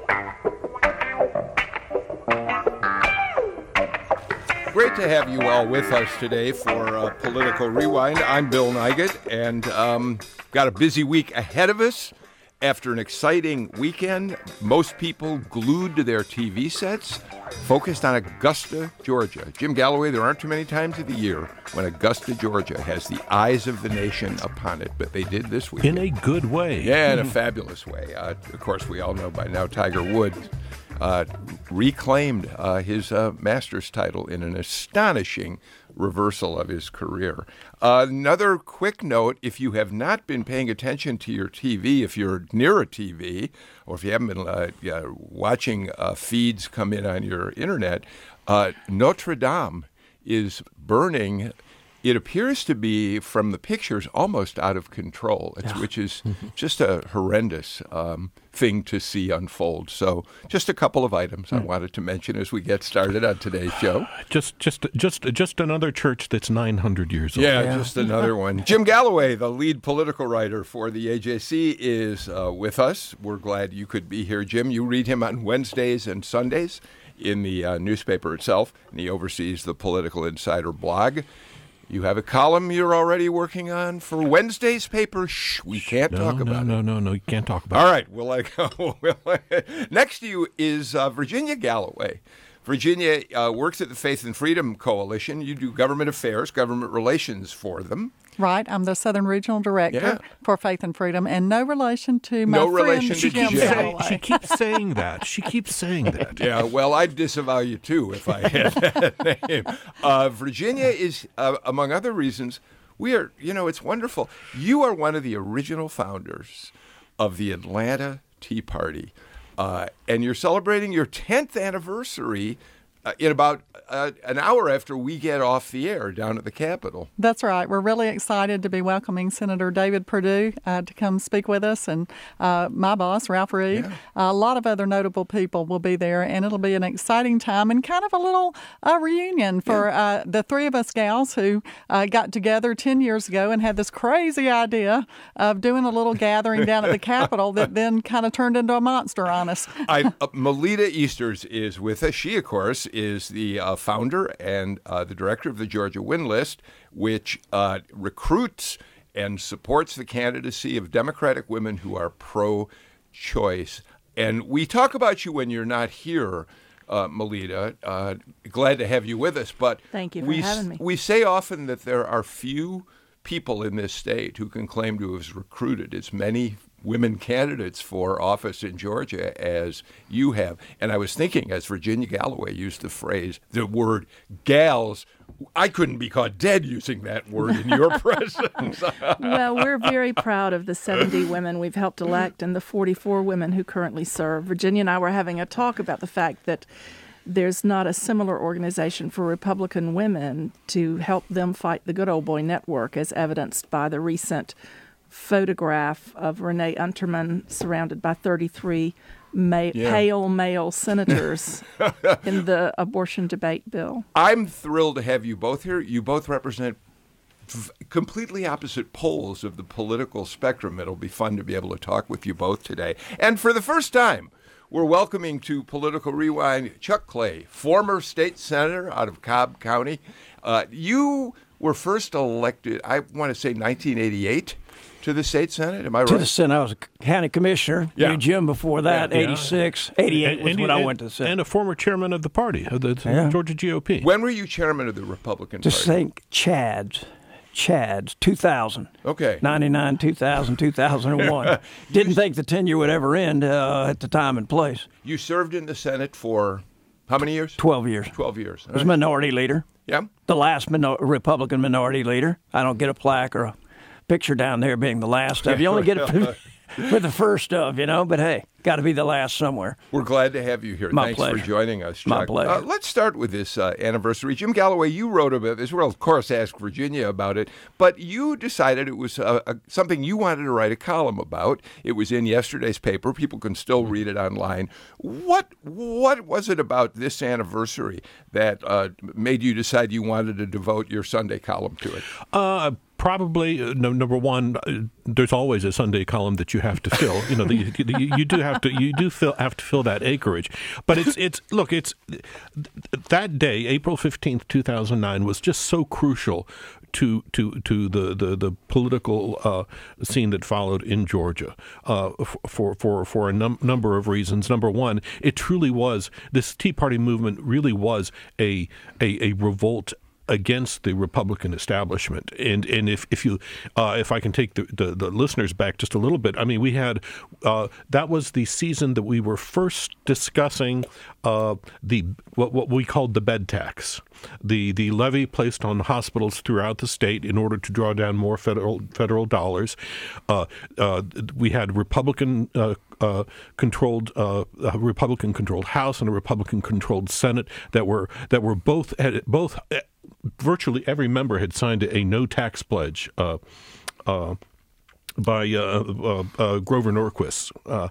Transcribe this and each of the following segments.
Great to have you all with us today for Political Rewind. I'm Bill Nigut, and got a busy week ahead of us. After an exciting weekend, most people glued to their TV sets, focused on Augusta, Georgia. Jim Galloway, there aren't too many times of the year when Augusta, Georgia has the eyes of the nation upon it, but they did this week. In a good way. Yeah, in a fabulous way. Of course, we all know by now Tiger Woods reclaimed his Masters title in an astonishing reversal of his career. Another quick note, if you have not been paying attention to your TV, if you're near a TV, or if you haven't been watching feeds come in on your internet, Notre Dame is burning. It appears to be, from the pictures, almost out of control, which is just a horrendous thing to see unfold. So just a couple of items I wanted to mention as we get started on today's show. Just another church that's 900 years old. Yeah, just another one. Jim Galloway, the lead political writer for the AJC, is with us. We're glad you could be here, Jim. You read him on Wednesdays and Sundays in the newspaper itself, and he oversees the Political Insider blog. You have a column you're already working on for Wednesday's paper. Shh, we can't talk about it. No, you can't talk about it. All right, we'll let go. Next to you is Virginia Galloway. Virginia works at the Faith and Freedom Coalition. You do government affairs, government relations for them. Right. I'm the Southern Regional Director for Faith and Freedom, and no relation to my friend relation to Jim Jim. Galloway. She keeps saying that. Yeah, well, I'd disavow you, too, if I had that name. Virginia is, among other reasons, we are, it's wonderful. You are one of the original founders of the Atlanta Tea Party, and you're celebrating your 10th anniversary in about an hour after we get off the air down at the Capitol. That's right. We're really excited to be welcoming Senator David Perdue to come speak with us, and my boss, Ralph Reed. Yeah. A lot of other notable people will be there, and it'll be an exciting time and kind of a little reunion for the three of us gals who got together 10 years ago and had this crazy idea of doing a little gathering down at the Capitol that then kind of turned into a monster on us. Melita Easters is with us. She, of course, is the founder and the director of the Georgia Win List, which recruits and supports the candidacy of Democratic women who are pro-choice. And we talk about you when you're not here, Melita. Glad to have you with us. But thank you for having me. We say often that there are few people in this state who can claim to have recruited as many women candidates for office in Georgia as you have. And I was thinking, as Virginia Galloway used the word gals, I couldn't be caught dead using that word in your presence. Well, we're very proud of the 70 women we've helped elect and the 44 women who currently serve. Virginia and I were having a talk about the fact that there's not a similar organization for Republican women to help them fight the good old boy network, as evidenced by the recent photograph of Renee Unterman surrounded by 33 pale male senators in the abortion debate bill. I'm thrilled to have you both here. You both represent completely opposite poles of the political spectrum. It'll be fun to be able to talk with you both today. And for the first time, we're welcoming to Political Rewind Chuck Clay, former state senator out of Cobb County. You were first elected, I want to say 1988, to the state Senate. Am I right? To the Senate. I was a county commissioner. Yeah. Knew Jim before that, 86. 88 was when I went to the Senate. And a former chairman of the party, of the Georgia GOP. When were you chairman of the Republican Party? Just think Chad's, 2000. Okay. 99, 2000, 2001. Didn't think the tenure would ever end at the time and place. You served in the Senate for how many years? 12 years. 12 years. I was minority leader. Yeah. The last Republican minority leader. I don't get a plaque or a picture down there being the last of. You only get it for the first of, but hey, got to be the last somewhere. We're glad to have you here. My Thanks pleasure. for joining us, Chuck. My pleasure. Let's start with this anniversary. Jim Galloway, you wrote about this. We'll, of course, ask Virginia about it, but you decided it was something you wanted to write a column about. It was in yesterday's paper. People can still read it online. What was it about this anniversary that made you decide you wanted to devote your Sunday column to it? Probably number one. There's always a Sunday column that you have to fill. You do have to fill that acreage. But it's that day, April 15th, 2009, was just so crucial to the political scene that followed in Georgia for a number of reasons. Number one, it truly was, this Tea Party movement really was a revolt against the Republican establishment. And if I can take the listeners back just a little bit, I mean, we had that was the season that we were first discussing what we called the bed tax, the levy placed on hospitals throughout the state in order to draw down more federal dollars. We had Republican controlled House and a Republican controlled Senate that were both virtually every member had signed a no tax pledge by Grover Norquist,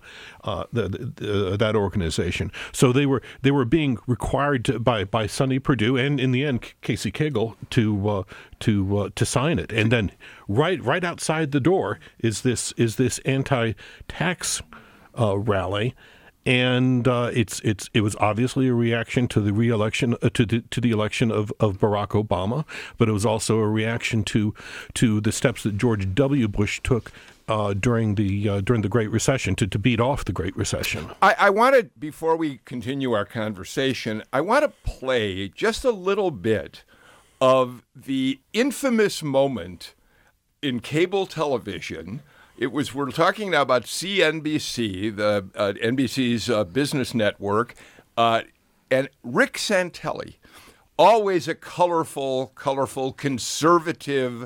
that organization. So they were being required by Sonny Perdue and in the end Casey Cagle to sign it. And then right outside the door is this anti-tax rally. And it was obviously a reaction to the re-election to the election of Barack Obama, but it was also a reaction to the steps that George W. Bush took during the Great Recession to beat off the Great Recession. I wanted, before we continue our conversation, I want to play just a little bit of the infamous moment in cable television. We're talking now about CNBC, the NBC's business network, and Rick Santelli, always a colorful, conservative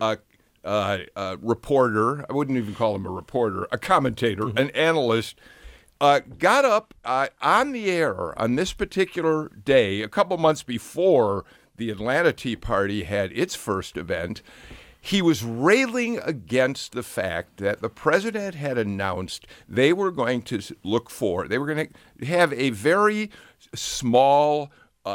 reporter. I wouldn't even call him a reporter, a commentator, an analyst, got up on the air on this particular day, a couple months before the Atlanta Tea Party had its first event. He was railing against the fact that the president had announced they were going to have a very small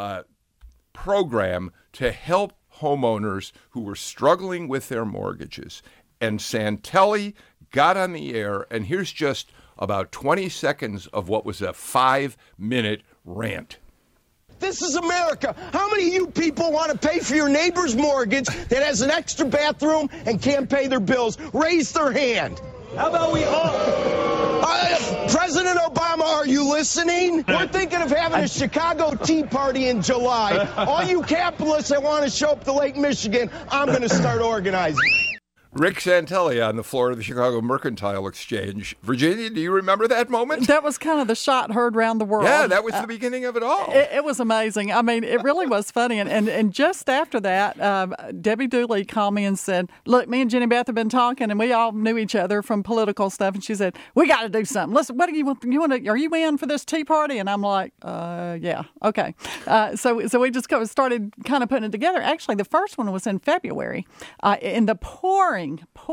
program to help homeowners who were struggling with their mortgages. And Santelli got on the air, and here's just about 20 seconds of what was a 5-minute rant. This is America. How many of you people want to pay for your neighbor's mortgage that has an extra bathroom and can't pay their bills? Raise their hand. How about we all? President Obama, are you listening? We're thinking of having a Chicago Tea Party in July. All you capitalists that want to show up to Lake Michigan, I'm going to start organizing. Rick Santelli on the floor of the Chicago Mercantile Exchange. Virginia, do you remember that moment? That was kind of the shot heard around the world. Yeah, that was the beginning of it all. It was amazing. I mean, it really was funny. And just after that, Debbie Dooley called me and said, look, me and Jenny Beth have been talking, and we all knew each other from political stuff. And she said, we got to do something. Listen, what do you want? Are you in for this Tea Party? And I'm like, yeah, okay. So we just started kind of putting it together. Actually, the first one was in February in the pouring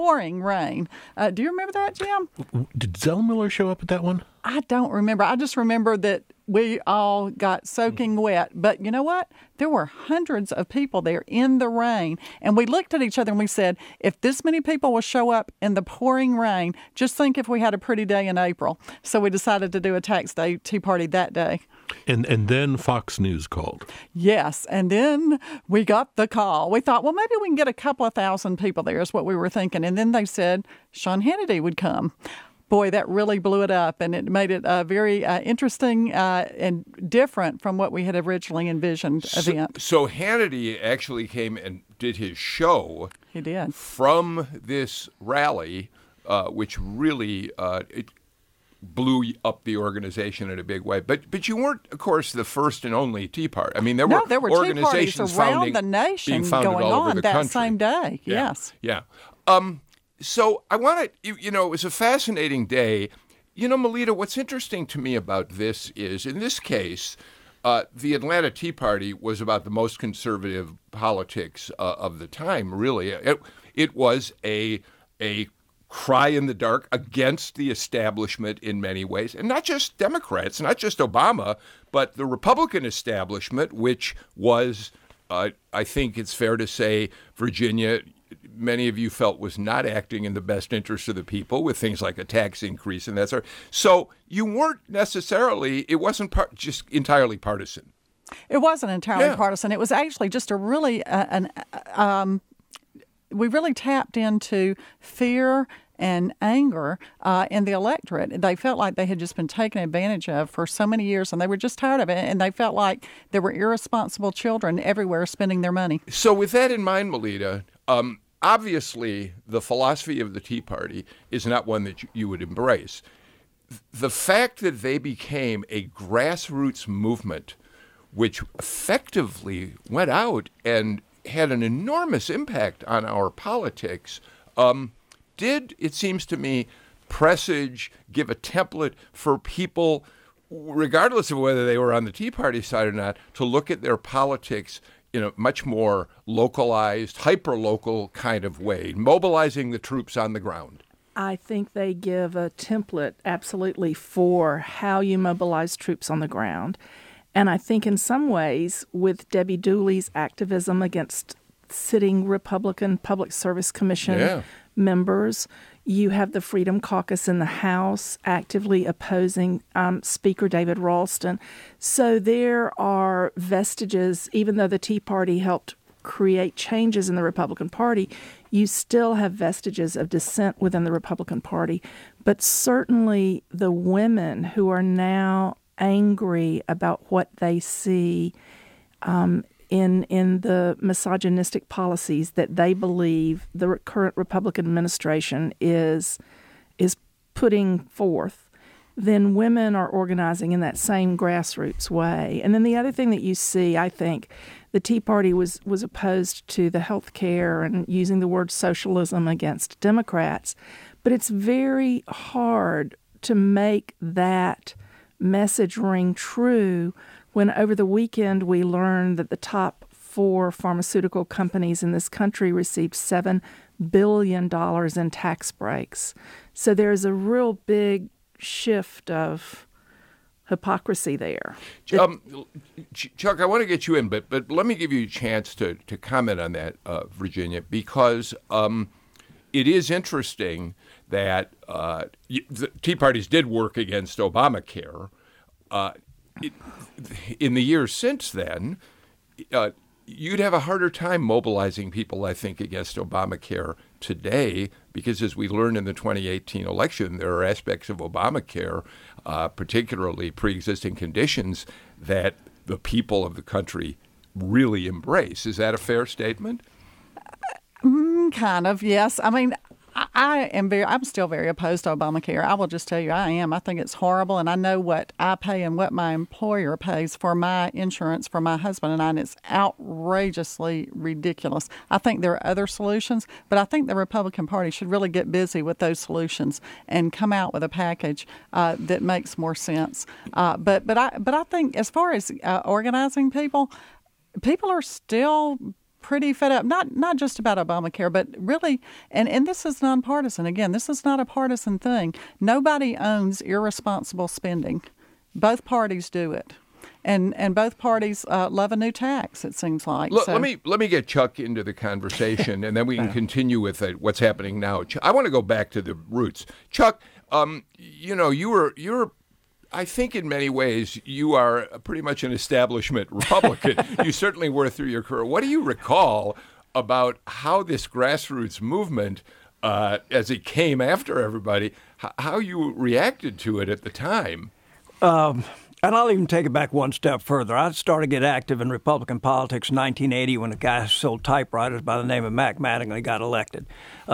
rain. Do you remember that, Jim? Did Zell Miller show up at that one? I don't remember. I just remember that we all got soaking wet. But you know what? There were hundreds of people there in the rain. And we looked at each other and we said, if this many people will show up in the pouring rain, just think if we had a pretty day in April. So we decided to do a tax day tea party that day. And then Fox News called. Yes, and then we got the call. We thought, well, maybe we can get a couple of thousand people there is what we were thinking. And then they said Sean Hannity would come. Boy, that really blew it up, and it made it a very interesting and different from what we had originally envisioned event. So Hannity actually came and did his show. He did. From this rally, which really it blew up the organization in a big way. But you weren't, of course, the first and only Tea Party. I mean, there were organizations tea parties around the nation going on that same day. Yeah. Yes. Yeah. So I want to, it was a fascinating day. Melita, what's interesting to me about this is, in this case, the Atlanta Tea Party was about the most conservative politics of the time, really. It was a cry in the dark against the establishment in many ways, and not just Democrats, not just Obama, but the Republican establishment, which was, I think it's fair to say, Virginia, many of you felt was not acting in the best interest of the people with things like a tax increase and that sort. So you weren't necessarily, it wasn't just entirely partisan. It wasn't entirely partisan. It was actually just a really, we really tapped into fear and anger in the electorate. They felt like they had just been taken advantage of for so many years, and they were just tired of it, and they felt like there were irresponsible children everywhere spending their money. So with that in mind, Melita, obviously the philosophy of the Tea Party is not one that you would embrace. The fact that they became a grassroots movement which effectively went out and had an enormous impact on our politics, did, it seems to me, presage, give a template for people, regardless of whether they were on the Tea Party side or not, to look at their politics in a much more localized, hyper-local kind of way, mobilizing the troops on the ground. I think they give a template, absolutely, for how you mobilize troops on the ground. And I think in some ways, with Debbie Dooley's activism against sitting Republican Public Service Commission members, you have the Freedom Caucus in the House actively opposing Speaker David Ralston. So there are vestiges, even though the Tea Party helped create changes in the Republican Party, you still have vestiges of dissent within the Republican Party. But certainly the women who are now angry about what they see in the misogynistic policies that they believe the current Republican administration is putting forth, then women are organizing in that same grassroots way. And then the other thing that you see, I think, the Tea Party was opposed to the health care and using the word socialism against Democrats. But it's very hard to make that message ring true when over the weekend we learned that the top 4 pharmaceutical companies in this country received $7 billion in tax breaks. So there's a real big shift of hypocrisy there. Chuck, I want to get you in, but let me give you a chance to comment on that, Virginia, because it is interesting that the Tea Parties did work against Obamacare. In the years since then, you'd have a harder time mobilizing people, I think, against Obamacare today, because as we learned in the 2018 election, there are aspects of Obamacare, particularly pre-existing conditions, that the people of the country really embrace. Is that a fair statement? Kind of, yes. I mean, I'm still very opposed to Obamacare. I will just tell you, I am. I think it's horrible, and I know what I pay and what my employer pays for my insurance for my husband and I, and it's outrageously ridiculous. I think there are other solutions, but I think the Republican Party should really get busy with those solutions and come out with a package that makes more sense. But I think as far as organizing people are still pretty fed up, not just about Obamacare, but really, and this is nonpartisan. Again, this is not a partisan thing. Nobody owns irresponsible spending. Both parties do it. And both parties love a new tax, it seems like. Look, let me get Chuck into the conversation, and then we can continue with what's happening now. I want to go back to the roots. Chuck, you're I think in many ways you are pretty much an establishment Republican. You certainly were through your career. What do you recall about how this grassroots movement, as it came after everybody, how you reacted to it at the time? And I'll even take it back one step further. I started to get active in Republican politics in 1980 when a guy who sold typewriters by the name of Mac Mattingly got elected.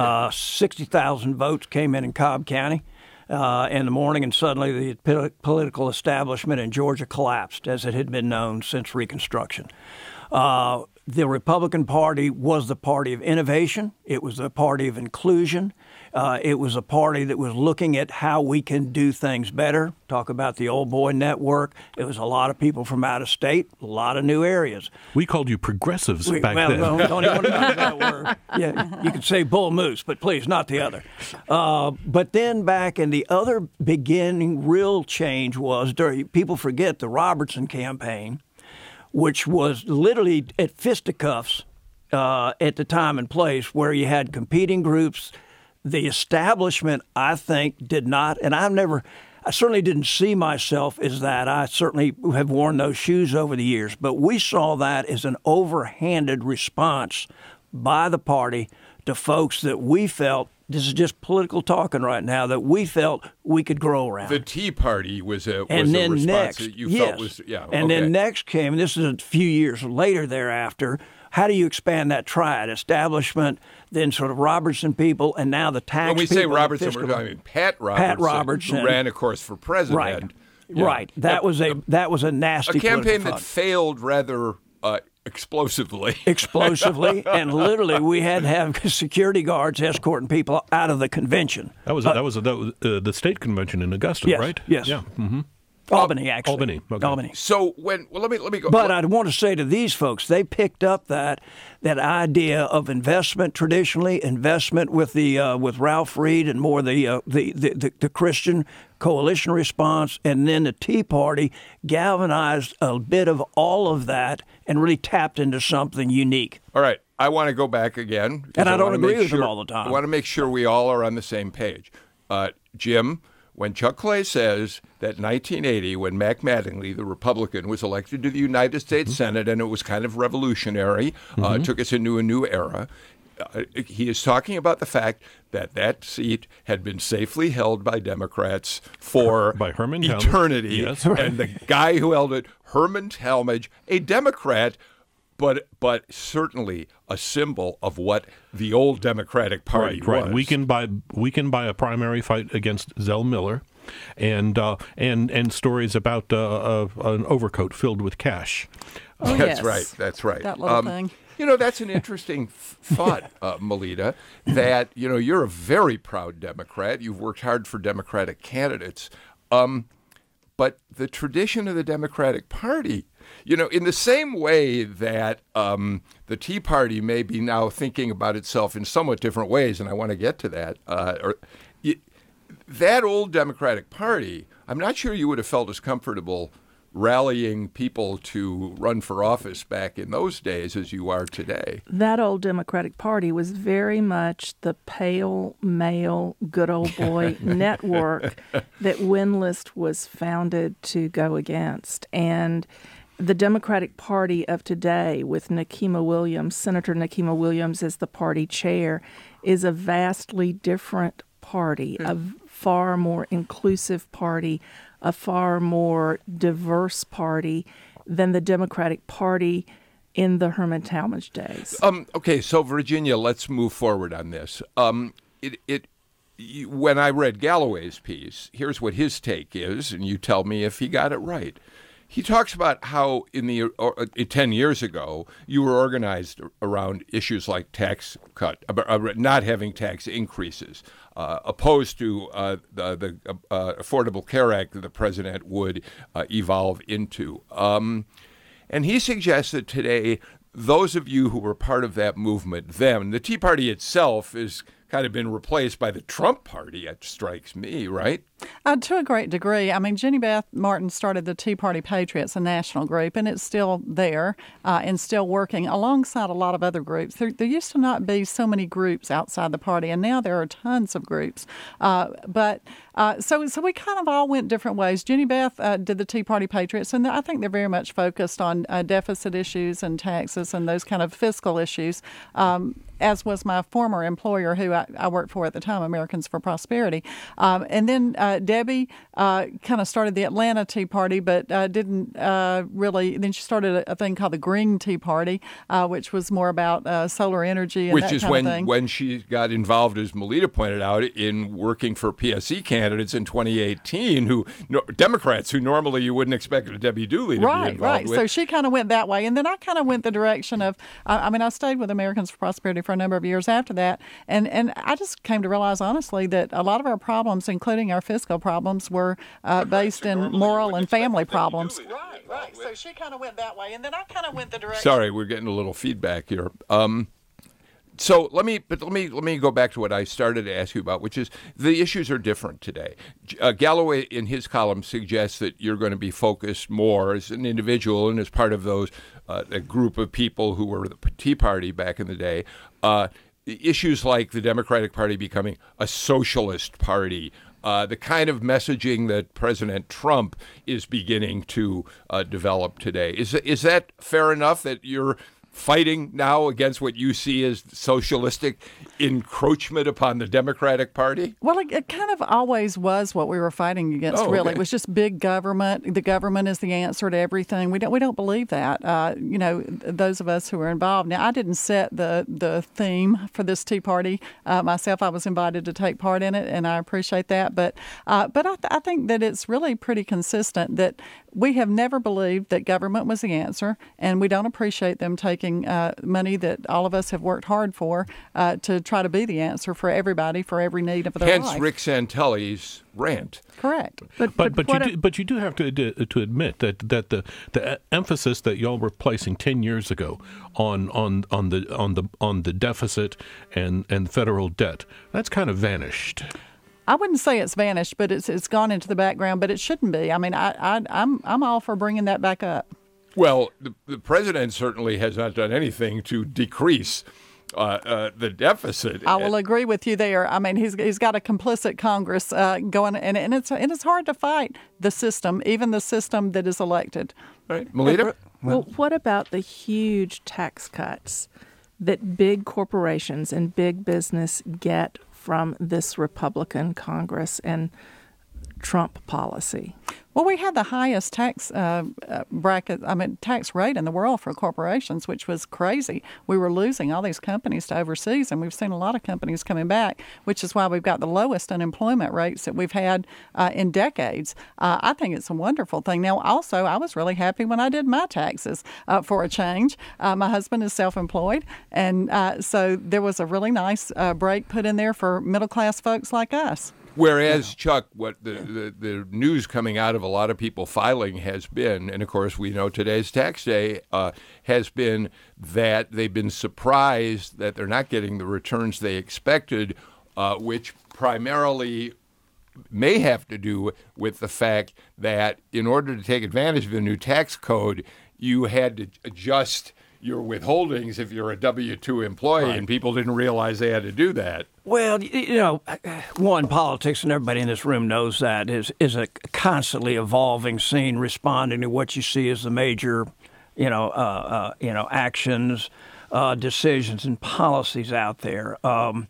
60,000 votes came in Cobb County in the morning, and suddenly the political establishment in Georgia collapsed, as it had been known since Reconstruction. The Republican Party was the party of innovation. It was the party of inclusion. It was a party that was looking at how we can do things better. Talk about the old boy network. It was a lot of people from out of state, a lot of new areas. We called you progressives back then. Don't even want to use that word. Yeah, you could say bull moose, but please, not the other. But then back in the other beginning, real change was people forget the Robertson campaign, which was literally at fisticuffs at the time and place where you had competing groups. The establishment, I think, did not, and I certainly didn't see myself as that. I certainly have worn those shoes over the years, but we saw that as an overhanded response by the party to folks that we felt, this is just political talking right now, that we felt we could grow around. The Tea Party was a response that you felt was, And then next came, and this is a few years later thereafter, how do you expand that triad? Establishment, then sort of Robertson people, and now the tax people. When we say Robertson, we're talking Pat Robertson, who ran, of course, for president. Right. Yeah. Right. That was a nasty campaign that failed rather explosively. And literally we had to have security guards escorting people out of the convention. That was the state convention in Augusta, yes, right? Yes. Yeah. Mm-hmm. Albany, actually. Albany. Okay. Albany. So let me go. But I want to say to these folks, they picked up that idea of investment traditionally, investment with with Ralph Reed and more the Christian coalition response, and then the Tea Party galvanized a bit of all of that and really tapped into something unique. All right. I want to go back again. And I don't agree with them all the time. I want to make sure we all are on the same page. Jim, when Chuck Clay says that 1980, when Mac Mattingly, the Republican, was elected to the United States Senate, and it was kind of revolutionary, took us into a new era, he is talking about the fact that that seat had been safely held by Democrats for by Herman eternity. Yes. And the guy who held it, Herman Talmadge, a Democrat, but certainly a symbol of what the old Democratic Party was. Right. Weakened by a primary fight against Zell Miller, and stories about an overcoat filled with cash. Oh, That's yes. right. That's right. That little thing. That's an interesting thought, Melita, that, you're a very proud Democrat. You've worked hard for Democratic candidates. But the tradition of the Democratic Party, in the same way that the Tea Party may be now thinking about itself in somewhat different ways, and I want to get to that, that old Democratic Party, I'm not sure you would have felt as comfortable rallying people to run for office back in those days as you are today. That old Democratic Party was very much the pale, male, good old boy network that Windlist was founded to go against. And the Democratic Party of today, with Nikema Williams, Senator Nikema Williams as the party chair, is a vastly different party, a far more inclusive party, a far more diverse party than the Democratic Party in the Herman Talmadge days. Okay, so Virginia, let's move forward on this. When I read Galloway's piece, here's what his take is, and you tell me if he got it right. He talks about how 10 years ago, you were organized around issues like tax cut, not having tax increases, opposed to the Affordable Care Act that the president would evolve into. And he suggests that today, those of you who were part of that movement, the Tea Party itself is kind of been replaced by the Trump Party, it strikes me, right? To a great degree. I mean, Jenny Beth Martin started the Tea Party Patriots, a national group, and it's still there and still working alongside a lot of other groups. There used to not be so many groups outside the party, and now there are tons of groups. So we kind of all went different ways. Jenny Beth did the Tea Party Patriots, and I think they're very much focused on deficit issues and taxes and those kind of fiscal issues, as was my former employer who I worked for at the time, Americans for Prosperity. And then Debbie kind of started the Atlanta Tea Party, but didn't really. Then she started a thing called the Green Tea Party, which was more about solar energy and which that is kind of thing. when she got involved, as Melita pointed out, in working for PSC candidates in 2018, Democrats who normally you wouldn't expect a Debbie Dooley to be involved with. So she kind of went that way, and then I kind of went the direction of. I stayed with Americans for Prosperity for a number of years after that, and I just came to realize honestly that a lot of our problems, including our fiscal problems, were based in moral and family problems. Right. So she kind of went that way, and then I kind of went the direction. Sorry, we're getting a little feedback here. So let me go back to what I started to ask you about, which is the issues are different today. Galloway, in his column, suggests that you're going to be focused more as an individual and as part of those a group of people who were the Tea Party back in the day. Issues like the Democratic Party becoming a socialist party. The kind of messaging that President Trump is beginning to develop today. Is that fair enough that you're fighting now against what you see as socialistic encroachment upon the Democratic Party? Well, it kind of always was what we were fighting against, really. Okay. It was just big government. The government is the answer to everything. We don't believe that. Those of us who are involved. Now, I didn't set the theme for this Tea Party myself. I was invited to take part in it, and I appreciate that. But I think that it's really pretty consistent that we have never believed that government was the answer, and we don't appreciate them taking money that all of us have worked hard for to try to be the answer for everybody, for every need of their life. Hence Rick Santelli's rant. Correct. But you do have to admit that the emphasis that y'all were placing 10 years ago on the deficit and federal debt, that's kind of vanished. I wouldn't say it's vanished, but it's gone into the background. But it shouldn't be. I mean, I'm all for bringing that back up. Well, the president certainly has not done anything to decrease the deficit. I will agree with you there. I mean, he's got a complicit Congress going, and it's hard to fight the system, even the system that is elected. Right, Melita? Well, what about the huge tax cuts that big corporations and big business get from this Republican Congress and Trump policy? Well, we had the highest tax tax rate in the world for corporations, which was crazy. We were losing all these companies to overseas, and we've seen a lot of companies coming back, which is why we've got the lowest unemployment rates that we've had in decades. I think it's a wonderful thing. Now, also, I was really happy when I did my taxes for a change. My husband is self-employed, and so there was a really nice break put in there for middle-class folks like us. Whereas, Chuck, what the news coming out of a lot of people filing has been, and of course we know today's tax day, has been that they've been surprised that they're not getting the returns they expected, which primarily may have to do with the fact that in order to take advantage of the new tax code, you had to adjust your withholdings if you're a W-2 employee, right. And people didn't realize they had to do that. Well, politics, and everybody in this room knows that, is a constantly evolving scene, responding to what you see as the major, actions, decisions, and policies out there.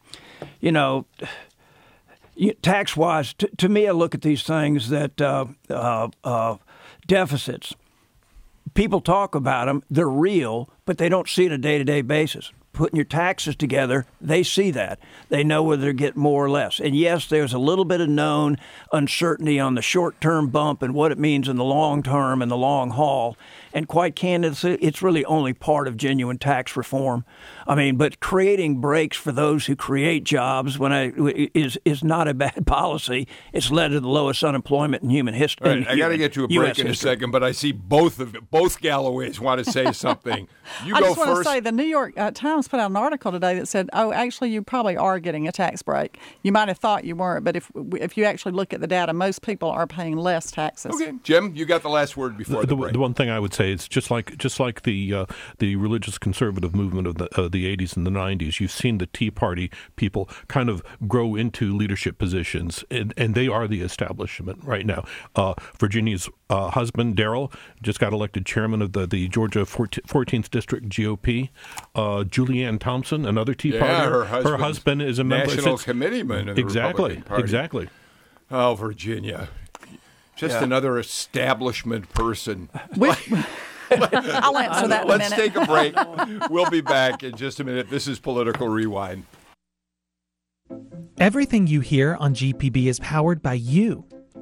Tax-wise, to me, I look at these things that deficits. People talk about them, they're real, but they don't see it on a day-to-day basis. Putting your taxes together, they see that. They know whether they get more or less. And yes, there's a little bit of known uncertainty on the short-term bump and what it means in the long term and the long haul. And quite candidly, it's really only part of genuine tax reform. I mean, but creating breaks for those who create jobs is not a bad policy. It's led to the lowest unemployment in human history. Right, I got to get to a break in a second, but I see both Galloways want to say something. I just want to say the New York Times put out an article today that said, actually, you probably are getting a tax break. You might have thought you weren't, but if you actually look at the data, most people are paying less taxes. Okay, Jim, you got the last word before the break. The one thing I would say is just like the religious conservative movement of the 80s and the 90s, you've seen the Tea Party people kind of grow into leadership positions, and they are the establishment right now. Virginia's husband, Darrell, just got elected chairman of the Georgia 14th District GOP. Julianne Thompson, another Tea Party. Her husband is a member. National committeeman in the Republican Party. Exactly. Oh, Virginia. Just another establishment person. I'll answer that in a minute. Let's take a break. We'll be back in just a minute. This is Political Rewind. Everything you hear on GPB is powered by you.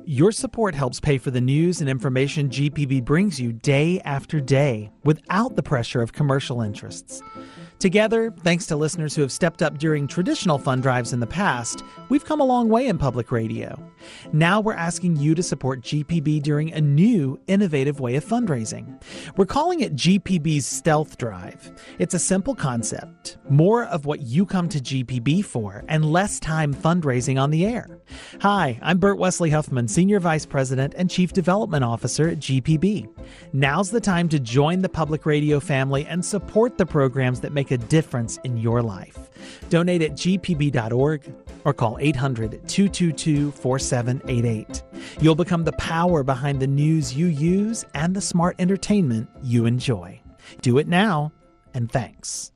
Your support helps pay for the news and information GPB brings you day after day without the pressure of commercial interests. Together, thanks to listeners who have stepped up during traditional fund drives in the past, we've come a long way in public radio. Now we're asking you to support GPB during a new, innovative way of fundraising. We're calling it GPB's Stealth Drive. It's a simple concept, more of what you come to GPB for, and less time fundraising on the air. Hi, I'm Bert Wesley Huffman, Senior Vice President and Chief Development Officer at GPB. Now's the time to join the public radio family and support the programs that make a difference in your life. Donate at gpb.org or call 800-222-4788. You'll become the power behind the news you use and the smart entertainment you enjoy. Do it now, and thanks.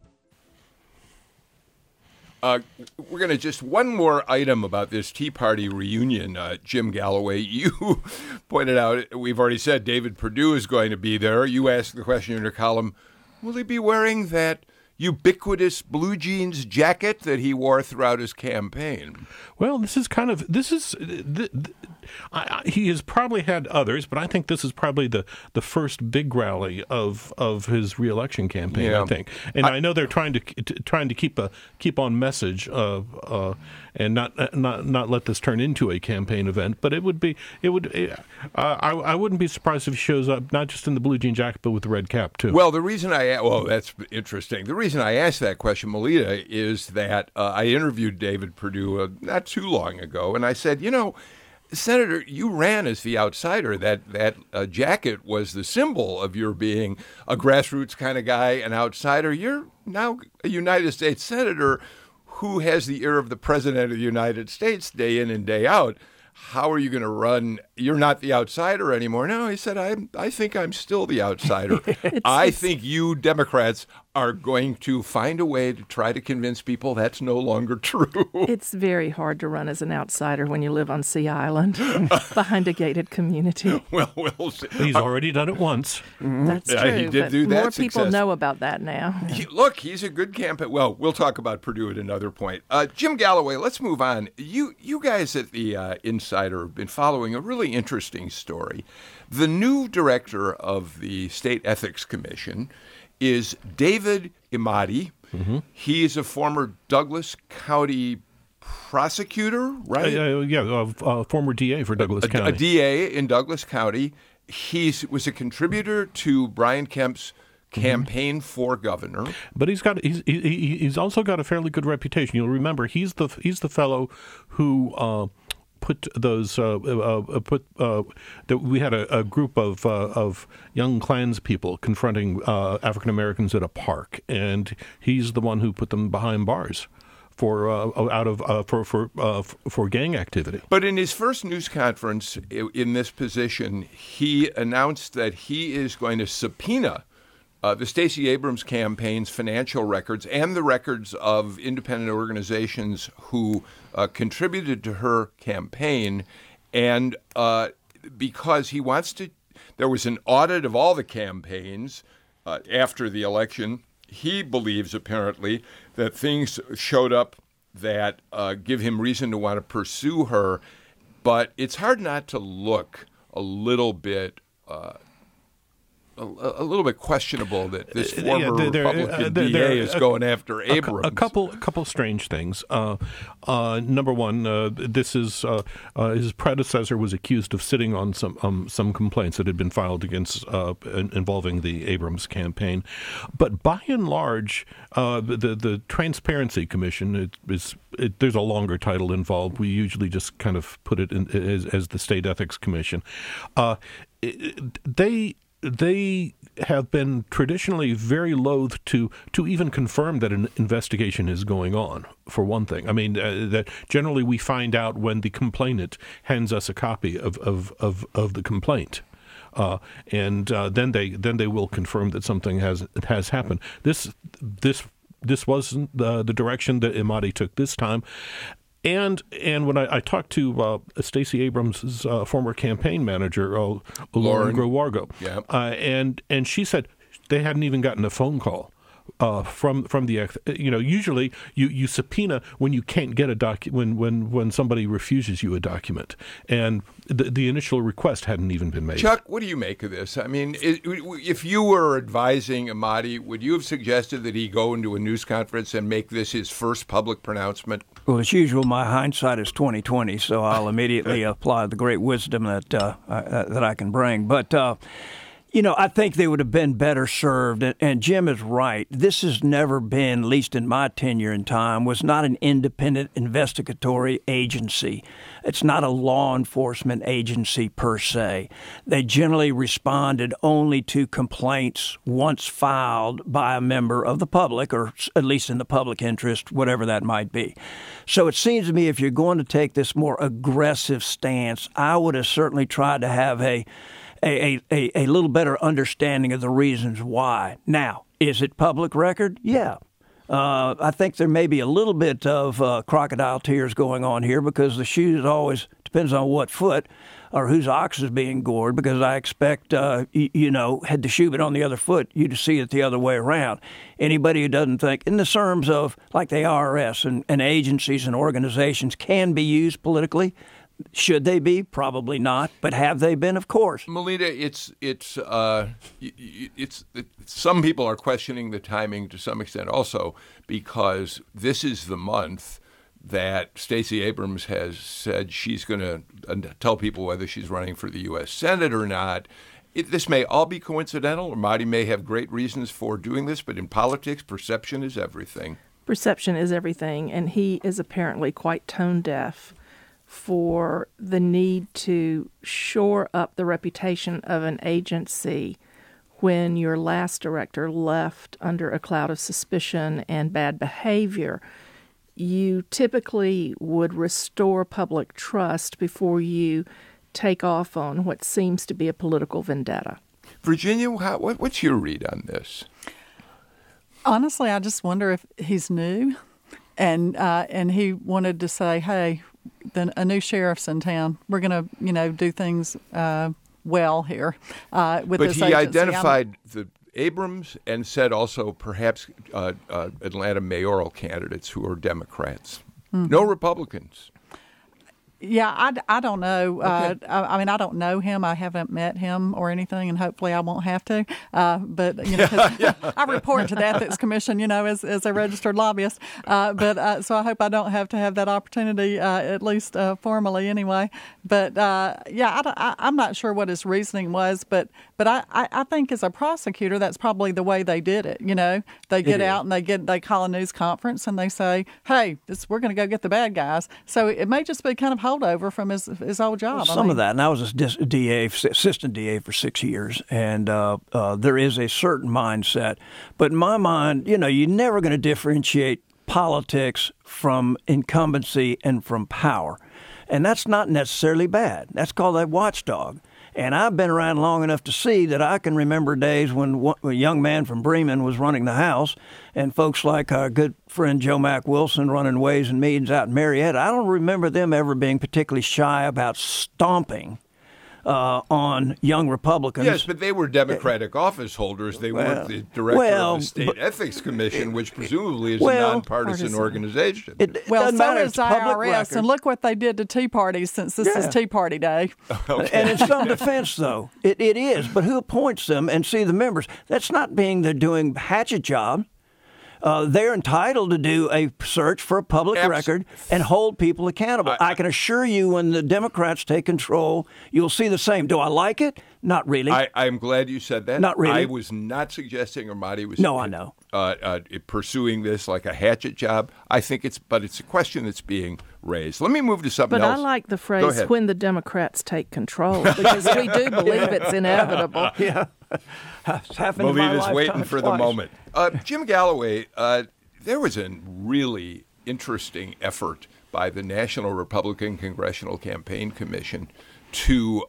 We're going to just one more item about this Tea Party reunion, Jim Galloway. You pointed out, we've already said David Perdue is going to be there. You asked the question in your column, will he be wearing that ubiquitous blue jeans jacket that he wore throughout his campaign? Well, he has probably had others, but I think this is probably the first big rally of his reelection campaign. Yeah. I think, and I know they're trying to keep on message and not let this turn into a campaign event. But I wouldn't be surprised if he shows up not just in the blue jean jacket but with the red cap too. Well, that's interesting. The reason I asked that question, Melita, is that I interviewed David Perdue not too long ago, and I said, Senator, you ran as the outsider. That jacket was the symbol of your being a grassroots kind of guy, an outsider. You're now a United States senator who has the ear of the President of the United States day in and day out. How are you going to run? You're not the outsider anymore. No, he said, I think I'm still the outsider. I think you Democrats are going to find a way to try to convince people that's no longer true. It's very hard to run as an outsider when you live on Sea Island behind a gated community. Well, he's already done it once. That's true. He did do that. More people know about that now. He's a good campaign. Well, we'll talk about Perdue at another point. Jim Galloway, let's move on. You guys at the Insider have been following a really interesting story. The new director of the State Ethics Commission is David Imadi. Mm-hmm. He is a former Douglas County prosecutor, right? Former DA for Douglas County. A DA in Douglas County. He was a contributor to Brian Kemp's campaign for governor. But he's also got a fairly good reputation. You'll remember he's the fellow who put those that we had a group of young Klans people confronting African Americans at a park, and he's the one who put them behind bars for gang activity. But in his first news conference in this position, he announced that he is going to subpoena the Stacey Abrams campaign's financial records and the records of independent organizations who contributed to her campaign. And because he wants to, there was an audit of all the campaigns after the election. He believes, apparently, that things showed up that give him reason to want to pursue her. But it's hard not to look a little bit questionable that this former Republican DA is going after Abrams. A couple strange things. Number one, this is his predecessor was accused of sitting on some complaints that had been filed against involving the Abrams campaign. But by and large, the Transparency Commission there's a longer title involved. We usually just kind of put it in, as the State Ethics Commission. They have been traditionally very loath to even confirm that an investigation is going on, for one thing. I mean, that generally we find out when the complainant hands us a copy of the complaint. And then they will confirm that something has happened. This wasn't the direction that Imadi took this time. And when I talked to Stacey Abrams' former campaign manager, Lauren Growargo, and she said they hadn't even gotten a phone call from the usually you subpoena when you can't get a when somebody refuses you a document, and the initial request hadn't even been made. Chuck, what do you make of this? I mean, if you were advising Ahmadi, would you have suggested that he go into a news conference and make this his first public pronouncement? Well, as usual, my hindsight is 20/20, so I'll immediately apply the great wisdom that I can bring. But I think they would have been better served. And Jim is right. This has never been, at least in my tenure in time, was not an independent investigatory agency. It's not a law enforcement agency per se. They generally responded only to complaints once filed by a member of the public, or at least in the public interest, whatever that might be. So it seems to me if you're going to take this more aggressive stance, I would have certainly tried to have a little better understanding of the reasons why. Now, is it public record? Yeah. I think there may be a little bit of crocodile tears going on here because the shoes always depends on what foot or whose ox is being gored, because I expect, had the shoe been on the other foot, you'd see it the other way around. Anybody who doesn't think, in the terms of like the IRS and agencies and organizations can be used politically, should they be? Probably not. But have they been? Of course. Melita, it's some people are questioning the timing to some extent also because this is the month that Stacey Abrams has said she's going to tell people whether she's running for the U.S. Senate or not. This may all be coincidental. Ahmadi may have great reasons for doing this, but in politics, perception is everything. Perception is everything, and he is apparently quite tone deaf for the need to shore up the reputation of an agency when your last director left under a cloud of suspicion and bad behavior. You typically would restore public trust before you take off on what seems to be a political vendetta. Virginia, what's your read on this? Honestly, I just wonder if he's new and he wanted to say, hey, a new sheriff's in town. We're going to, do things well here with this agency. But he identified the Abrams and said also perhaps Atlanta mayoral candidates who are Democrats. Mm-hmm. No Republicans. Yeah, I don't know. Okay. I don't know him. I haven't met him or anything, and hopefully I won't have to. But, I report to the Ethics Commission, as a registered lobbyist. So I hope I don't have to have that opportunity, at least formally anyway. But, I'm not sure what his reasoning was, but I think as a prosecutor, that's probably the way they did it. They get out and they call a news conference and they say, hey, we're going to go get the bad guys. So it may just be kind of holdover from his old job. Some of that. And I was assistant DA for 6 years, and there is a certain mindset. But in my mind, you're never going to differentiate politics from incumbency and from power. And that's not necessarily bad. That's called a watchdog. And I've been around long enough to see that I can remember days when a young man from Bremen was running the House and folks like our good friend Joe Mack Wilson running Ways and Means out in Marietta. I don't remember them ever being particularly shy about stomping on young Republicans. Yes, but they were Democratic office holders. They weren't the director of the State Ethics Commission, which presumably is a nonpartisan organization. So is IRS, and look what they did to Tea Parties since this is Tea Party Day. Okay. And in some defense, though, it is. But who appoints them and see the members? That's not they're doing hatchet job. They're entitled to do a search for a public record and hold people accountable. I can assure you when the Democrats take control, you'll see the same. Do I like it? Not really. I'm glad you said that. Not really. I was not suggesting Ahmadi was I know. Pursuing this like a hatchet job. I think it's a question that's being raised. Let me move to something else. But I like the phrase, when the Democrats take control, because we do believe it's inevitable. Yeah. Melita's waiting for the moment. Jim Galloway, there was a really interesting effort by the National Republican Congressional Campaign Commission to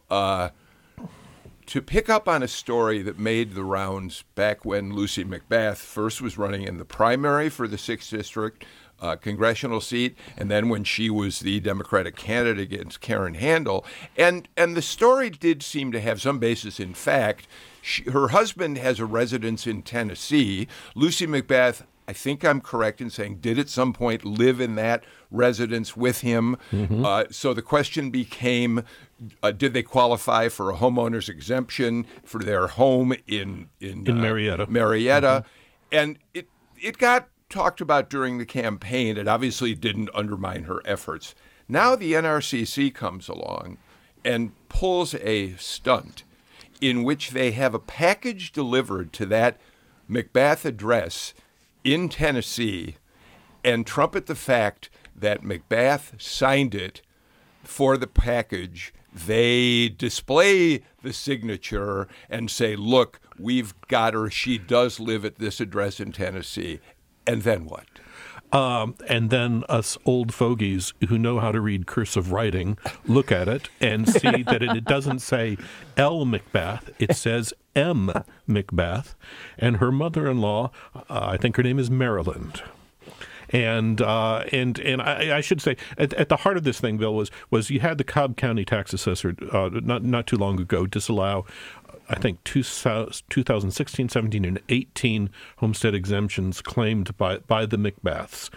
pick up on a story that made the rounds back when Lucy McBath first was running in the primary for the 6th District. congressional seat, and then when she was the Democratic candidate against Karen Handel. And the story did seem to have some basis in fact. Her husband has a residence in Tennessee. Lucy McBath, I think I'm correct in saying, did at some point live in that residence with him. So the question became, did they qualify for a homeowner's exemption for their home in Marietta? And it got talked about during the campaign. It obviously didn't undermine her efforts. Now the NRCC comes along and pulls a stunt in which they have a package delivered to that McBath address in Tennessee and trumpet the fact that McBath signed it for the package. They display the signature and say, look, we've got her. She does live at this address in Tennessee. And then what? And then us old fogies who know how to read cursive writing look at it and see that it doesn't say L. McBath. It says M. McBath. And her mother-in-law, I think her name is Maryland. And I should say, at the heart of this thing, Bill, was you had the Cobb County tax assessor not too long ago disallow, I think, 2016, 17, and 18 homestead exemptions claimed by the McBaths.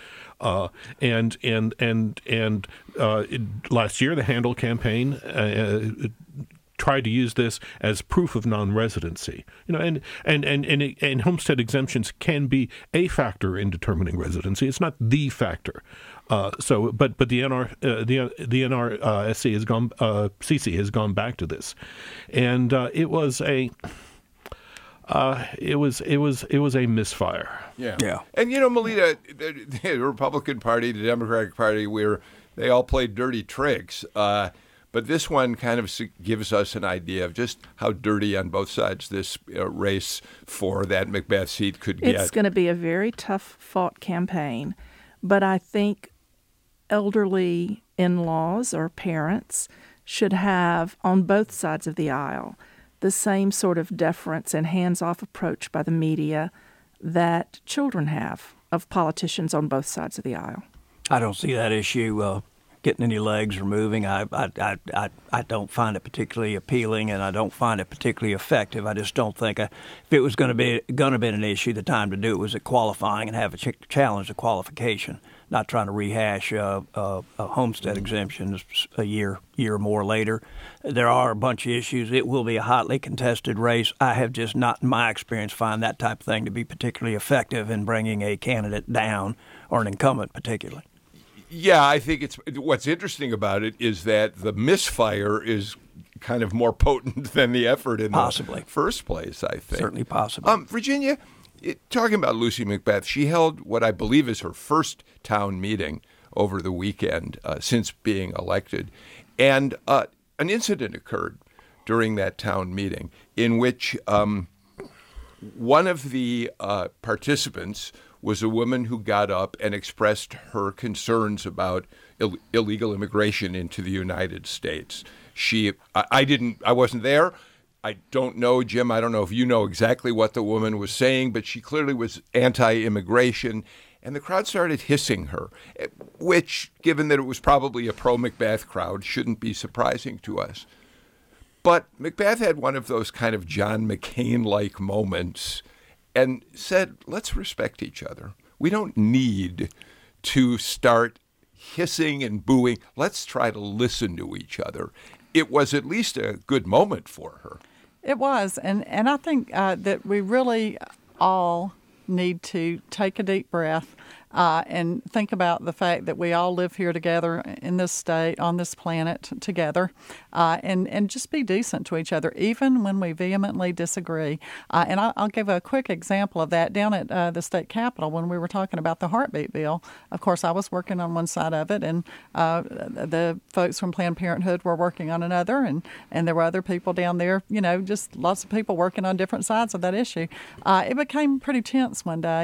Last year, the Handel campaign tried to use this as proof of non-residency. And homestead exemptions can be a factor in determining residency. It's not the factor. But the NRSC has gone, CC has gone back to this, and it was a misfire. Yeah. And Melita, the Republican Party, the Democratic Party, they all played dirty tricks. But this one kind of gives us an idea of just how dirty on both sides this race for that McBath seat could get. It's going to be a very tough-fought campaign, but I think elderly in-laws or parents should have, on both sides of the aisle, the same sort of deference and hands-off approach by the media that children have of politicians on both sides of the aisle. I don't see that issue getting any legs or moving. I don't find it particularly appealing, and I don't find it particularly effective. I just don't think if it was going to be an issue, the time to do it was at qualifying and have a challenge the qualification, not trying to rehash a homestead exemption a year or more later. There are a bunch of issues. It will be a hotly contested race. I have just not, in my experience, found that type of thing to be particularly effective in bringing a candidate down, or an incumbent particularly. Yeah, I think what's interesting about it is that the misfire is kind of more potent than the effort in the first place, I think. Certainly possible. Virginia, talking about Lucy McBath, she held what I believe is her first town meeting over the weekend since being elected. And an incident occurred during that town meeting in which one of the participants was a woman who got up and expressed her concerns about illegal immigration into the United States. I wasn't there. I don't know, Jim, I don't know if you know exactly what the woman was saying, but she clearly was anti-immigration, and the crowd started hissing her, which, given that it was probably a pro-McBath crowd, shouldn't be surprising to us. But McBath had one of those kind of John McCain-like moments and said, let's respect each other. We don't need to start hissing and booing. Let's try to listen to each other. It was at least a good moment for her. It was. And I think that we really all need to take a deep breath and think about the fact that we all live here together in this state, on this planet together, and just be decent to each other, even when we vehemently disagree. And I'll give a quick example of that. Down at the state capitol, when we were talking about the heartbeat bill, of course, I was working on one side of it, and the folks from Planned Parenthood were working on another, and there were other people down there, just lots of people working on different sides of that issue. It became pretty tense one day.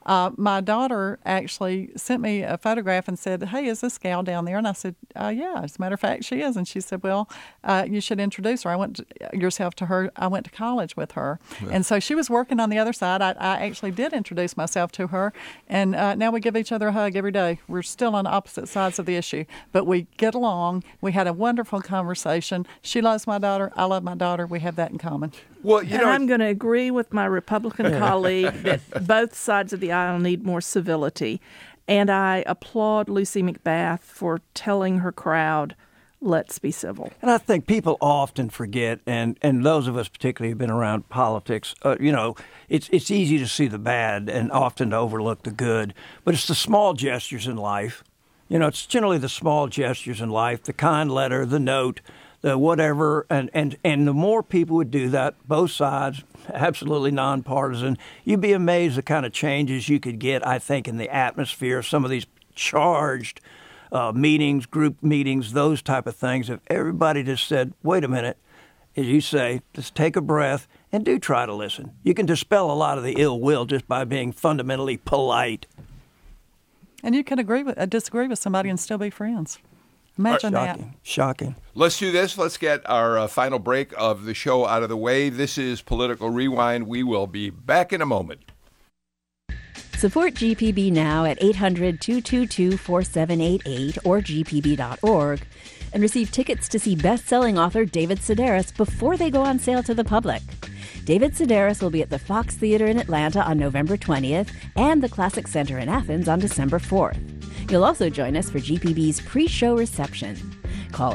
My daughter actually sent me a photograph and said, "Hey, is this gal down there?" And I said, "Yeah, as a matter of fact, she is." And she said, "Well, you should introduce her. I went to college with her." Yeah. And so she was working on the other side. I actually did introduce myself to her, and now we give each other a hug every day. We're still on opposite sides of the issue, but we get along. We had a wonderful conversation. She loves my daughter. I love my daughter. We have that in common. Well, I'm going to agree with my Republican colleague that both sides of the aisle need more civility. And I applaud Lucy McBath for telling her crowd, let's be civil. And I think people often forget, and those of us particularly who've been around politics, it's easy to see the bad and often to overlook the good. But it's the small gestures in life. It's generally the small gestures in life, the kind letter, the note, the whatever, and the more people would do that, both sides, absolutely nonpartisan, you'd be amazed the kind of changes you could get, I think, in the atmosphere of some of these charged meetings, group meetings, those type of things. If everybody just said, wait a minute, as you say, just take a breath and do try to listen. You can dispel a lot of the ill will just by being fundamentally polite. And you can disagree with somebody and still be friends. Imagine that. Shocking. Let's do this. Let's get our final break of the show out of the way. This is Political Rewind. We will be back in a moment. Support GPB now at 800-222-4788 or gpb.org and receive tickets to see best-selling author David Sedaris before they go on sale to the public. David Sedaris will be at the Fox Theater in Atlanta on November 20th and the Classic Center in Athens on December 4th. You'll also join us for GPB's pre-show reception. Call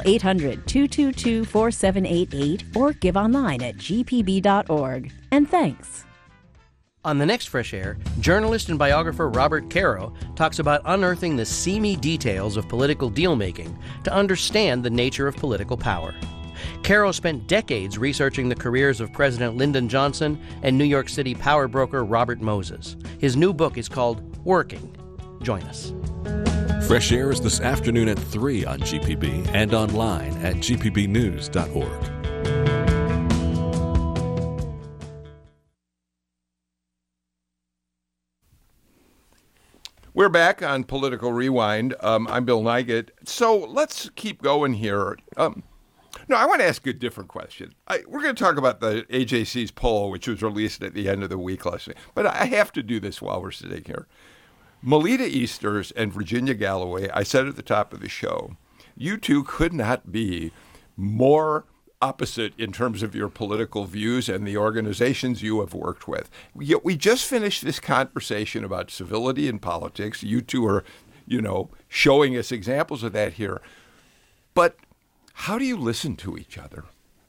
800-222-4788 or give online at gpb.org. And thanks. On the next Fresh Air, journalist and biographer Robert Caro talks about unearthing the seamy details of political deal-making to understand the nature of political power. Caro spent decades researching the careers of President Lyndon Johnson and New York City power broker Robert Moses. His new book is called Working. Join us. Fresh Air is this afternoon at 3 on GPB and online at gpbnews.org. We're back on Political Rewind. I'm Bill Nigut. So let's keep going here. No, I want to ask a different question. We're going to talk about the AJC's poll, which was released at the end of the week last week. But I have to do this while we're sitting here. Melita Easters and Virginia Galloway, I said at the top of the show, you two could not be more opposite in terms of your political views and the organizations you have worked with. Yet we just finished this conversation about civility in politics. You two are, showing us examples of that here. But how do you listen to each other?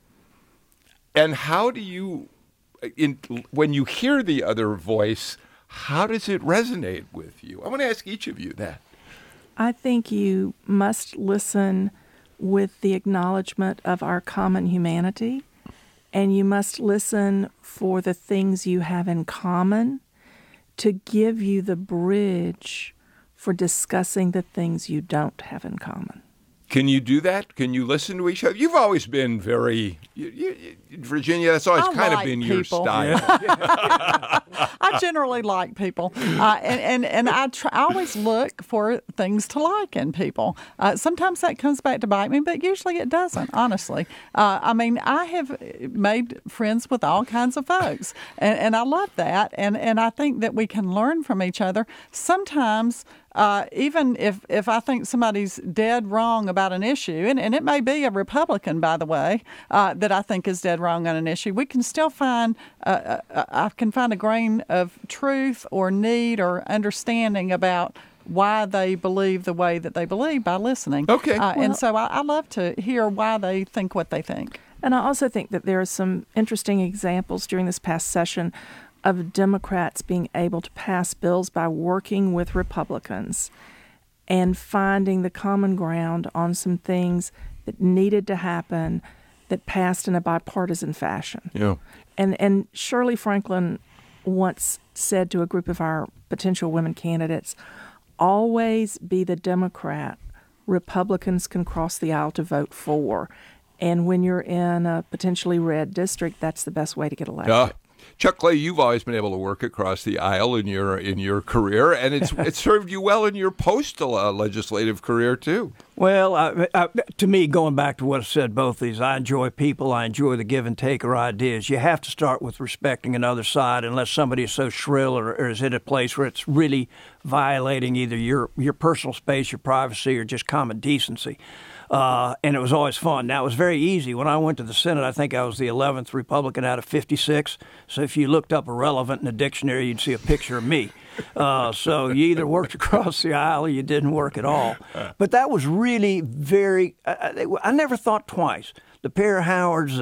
And how do you, when you hear the other voice, how does it resonate with you? I want to ask each of you that. I think you must listen with the acknowledgement of our common humanity, and you must listen for the things you have in common to give you the bridge for discussing the things you don't have in common. Can you do that? Can you listen to each other? You've always been very, Virginia, that's always kind of been people. Your style. I generally like people. And I always look for things to like in people. Sometimes that comes back to bite me, but usually it doesn't, honestly. I have made friends with all kinds of folks, and I love that. And I think that we can learn from each other. Sometimes even if I think somebody's dead wrong about an issue, and it may be a Republican, by the way, that I think is dead wrong on an issue, we can still find, I can find a grain of truth or need or understanding about why they believe the way that they believe by listening. Okay. And so I love to hear why they think what they think. And I also think that there are some interesting examples during this past session of Democrats being able to pass bills by working with Republicans and finding the common ground on some things that needed to happen that passed in a bipartisan fashion. Yeah. And Shirley Franklin once said to a group of our potential women candidates, always be the Democrat Republicans can cross the aisle to vote for. And when you're in a potentially red district, that's the best way to get elected. Chuck Clay, you've always been able to work across the aisle in your career, and it's served you well in your post-legislative career, too. Well, to me, going back to what I said, both these, I enjoy people, I enjoy the give and take of ideas. You have to start with respecting another side unless somebody is so shrill or is at a place where it's really violating either your personal space, your privacy, or just common decency. And it was always fun. Now, it was very easy. When I went to the Senate, I think I was the 11th Republican out of 56. So if you looked up irrelevant in the dictionary, you'd see a picture of me. So you either worked across the aisle or you didn't work at all. But that was really very I never thought twice. The pair of Howards,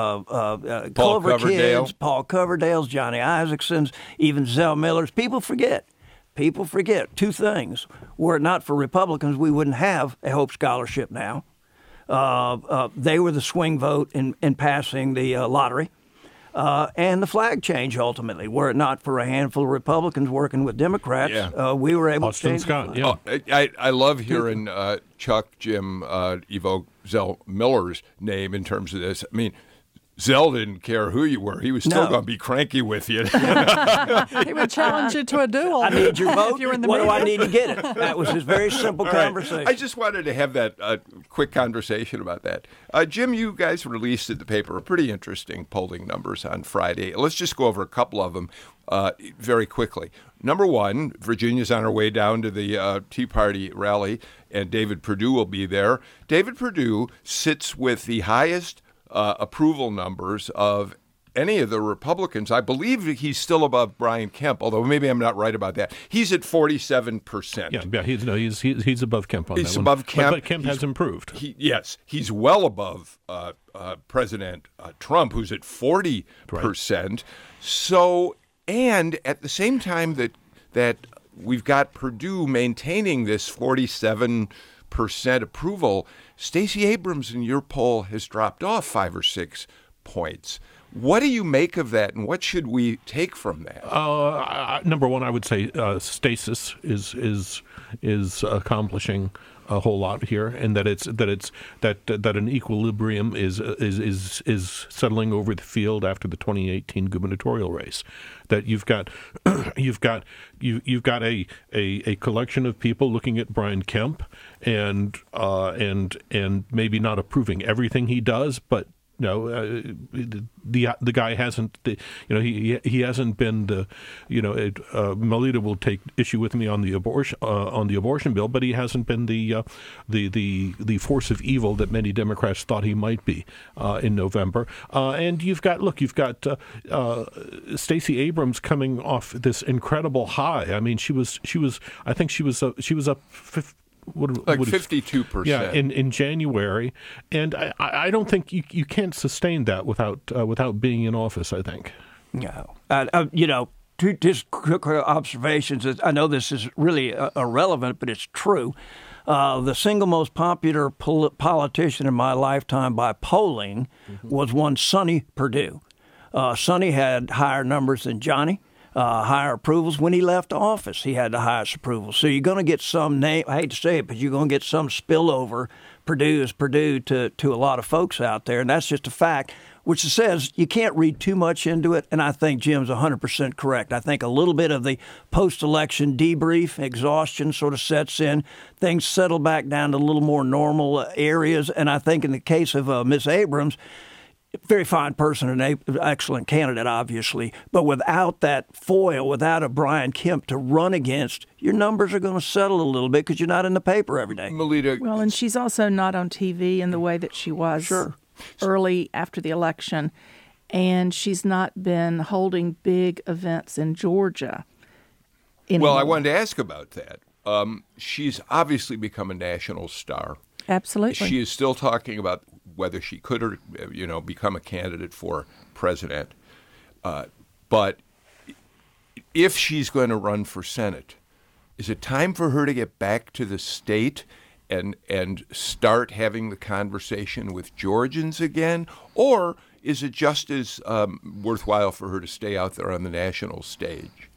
Culver Kids, Paul Coverdale's, Johnny Isaacson's, even Zell Miller's. People forget two things. Were it not for Republicans, we wouldn't have a Hope Scholarship now. They were the swing vote in passing the lottery. And the flag change, ultimately. Were it not for a handful of Republicans working with Democrats, we were able to change Scott, yeah. I love hearing Chuck, Jim evoke Zell Miller's name in terms of this. I mean, Zell didn't care who you were. He was still going to be cranky with you. He would challenge you to a duel. I need your vote. What do I need to get it? That was his very simple conversation. I just wanted to have that quick conversation about that. Jim, you guys released in the paper pretty interesting polling numbers on Friday. Let's just go over a couple of them very quickly. Number one, Virginia's on her way down to the Tea Party rally, and David Perdue will be there. David Perdue sits with the highest approval numbers of any of the Republicans. I believe he's still above Brian Kemp, although maybe I'm not right about that. He's at 47%. Yeah, he's above Kemp on that one. He's above Kemp. But Kemp has improved. He's well above President Trump, who's at 40%. Right. So, and at the same time that we've got Perdue maintaining this 47% approval, Stacey Abrams in your poll has dropped off 5 or 6 points. What do you make of that, and what should we take from that? Number one, I would say stasis is accomplishing a whole lot here, and that an equilibrium is settling over the field after the 2018 gubernatorial race. That you've got a collection of people looking at Brian Kemp and maybe not approving everything he does, but the guy hasn't, he hasn't been the, Melita will take issue with me on the abortion bill, but he hasn't been the force of evil that many Democrats thought he might be in November. And you've got Stacey Abrams coming off this incredible high. I mean, she was up 52%. Yeah, in January, and I don't think you can't sustain that without being in office, I think. No, two just quick observations. I know this is really irrelevant, but it's true. The single most popular politician in my lifetime by polling was one Sonny Perdue. Sonny had higher numbers than Johnny. Higher approvals. When he left office, he had the highest approvals. So you're going to get some I hate to say it, but you're going to get some spillover. Perdue is Perdue to a lot of folks out there, and that's just a fact, which says you can't read too much into it, and I think Jim's 100% correct. I think a little bit of the post-election debrief, exhaustion sort of sets in. Things settle back down to a little more normal areas, and I think in the case of Ms. Abrams, very fine person and an excellent candidate, obviously. But without that foil, without a Brian Kemp to run against, your numbers are going to settle a little bit because you're not in the paper every day. Melita. Well, and she's also not on TV in the way that she was early after the election. And she's not been holding big events in Georgia anymore. Well, I wanted to ask about that. She's obviously become a national star. Absolutely. She is still talking about whether she could or become a candidate for president. But if she's going to run for Senate, is it time for her to get back to the state and start having the conversation with Georgians again? Or is it just as worthwhile for her to stay out there on the national stage?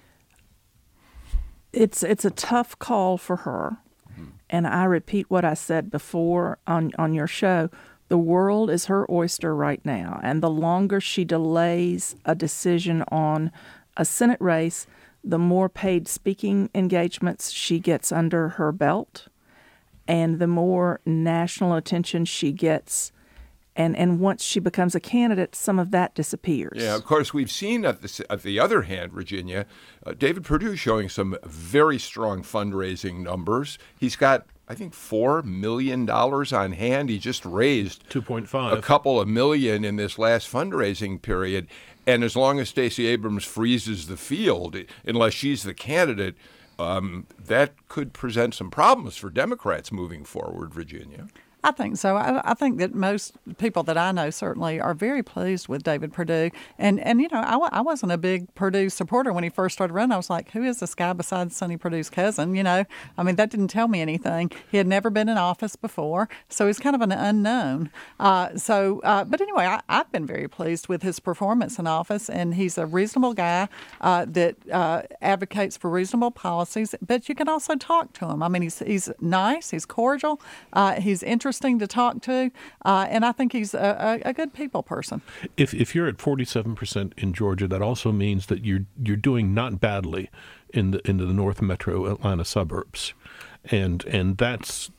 It's a tough call for her. And I repeat what I said before on your show. The world is her oyster right now, and the longer she delays a decision on a Senate race, the more paid speaking engagements she gets under her belt, and the more national attention she gets. And once she becomes a candidate, some of that disappears. Yeah, of course, we've seen at the other hand, Virginia, David Perdue showing some very strong fundraising numbers. He's got, I think, $4 million on hand. He just raised 2.5, a couple of million in this last fundraising period. And as long as Stacey Abrams freezes the field, unless she's the candidate, that could present some problems for Democrats moving forward, Virginia. I think so. I think that most people that I know certainly are very pleased with David Perdue. And you know, I wasn't a big Perdue supporter when he first started running. I was like, who is this guy besides Sonny Perdue's cousin? You know, I mean, that didn't tell me anything. He had never been in office before, so he's kind of an unknown. But anyway, I've been very pleased with his performance in office, and he's a reasonable guy that advocates for reasonable policies. But you can also talk to him. I mean, he's nice, he's cordial, he's interesting to talk to, and I think he's a good people person. If you're at 47% in Georgia, that also means that you're doing not badly in the North Metro Atlanta suburbs, and that's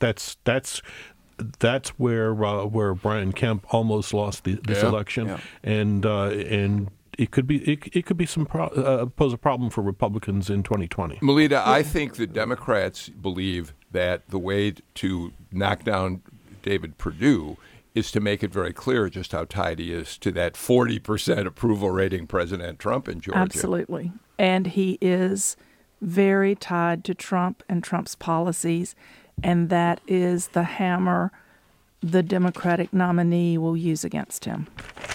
where Brian Kemp almost lost this election, and it could be pose a problem for Republicans in 2020. Melita, I think the Democrats believe that the way to knock down David Perdue is to make it very clear just how tied he is to that 40% approval rating President Trump in Georgia. Absolutely. And he is very tied to Trump and Trump's policies, and that is the hammer the Democratic nominee will use against him.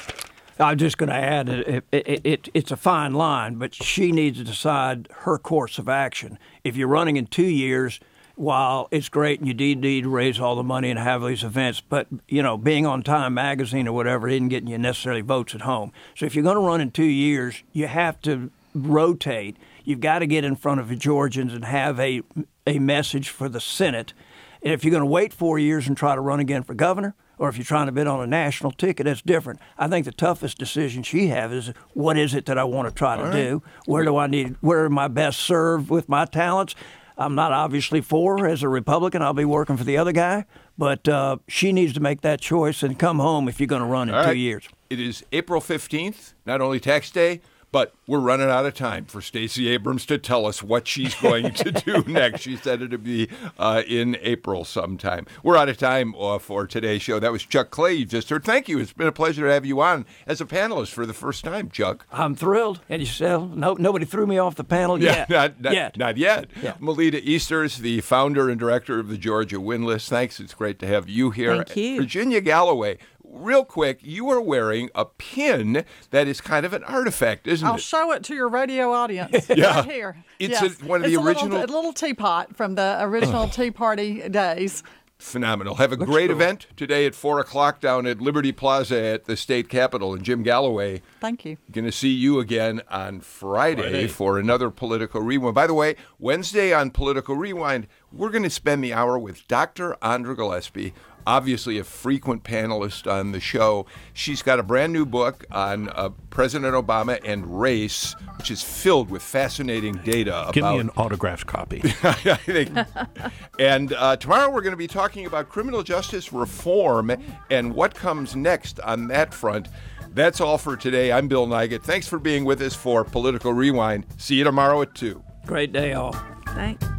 I'm just going to add, it's a fine line, but she needs to decide her course of action. If you're running in 2 years, while it's great and you need to raise all the money and have these events, but, you know, being on Time Magazine or whatever isn't getting you necessarily votes at home. So if you're going to run in 2 years, you have to rotate. You've got to get in front of the Georgians and have a message for the Senate. And if you're going to wait 4 years and try to run again for governor, or if you're trying to bid on a national ticket, that's different. I think the toughest decision she has is, what is it that I want to try to do? Where am I best served with my talents? I'm not obviously for her. As a Republican, I'll be working for the other guy. But she needs to make that choice and come home if you're going to run in 2 years. It is April 15th, not only tax day, but we're running out of time for Stacey Abrams to tell us what she's going to do next. She said it'd be in April sometime. We're out of time for today's show. That was Chuck Clay you just heard. Thank you. It's been a pleasure to have you on as a panelist for the first time, Chuck. I'm thrilled. And you said, nobody threw me off the panel yet. Not yet. Yeah. Melita Easters, the founder and director of the Georgia Windlass. Thanks. It's great to have you here. Thank you. Virginia Galloway. Real quick, you are wearing a pin that is kind of an artifact, isn't it? I'll show it to your radio audience. Yeah. Right here. It's one of the original. A little teapot from the original Tea Party days. Phenomenal. Have a great event today at 4 o'clock down at Liberty Plaza at the state capitol. And Jim Galloway. Thank you. Going to see you again on Friday for another Political Rewind. By the way, Wednesday on Political Rewind, we're going to spend the hour with Dr. Andra Gillespie, obviously a frequent panelist on the show. She's got a brand new book on President Obama and race, which is filled with fascinating data about... Give me an autographed copy. I think. And tomorrow we're going to be talking about criminal justice reform and what comes next on that front. That's all for today. I'm Bill Nigut. Thanks for being with us for Political Rewind. See you tomorrow at 2. Great day, all. Thanks.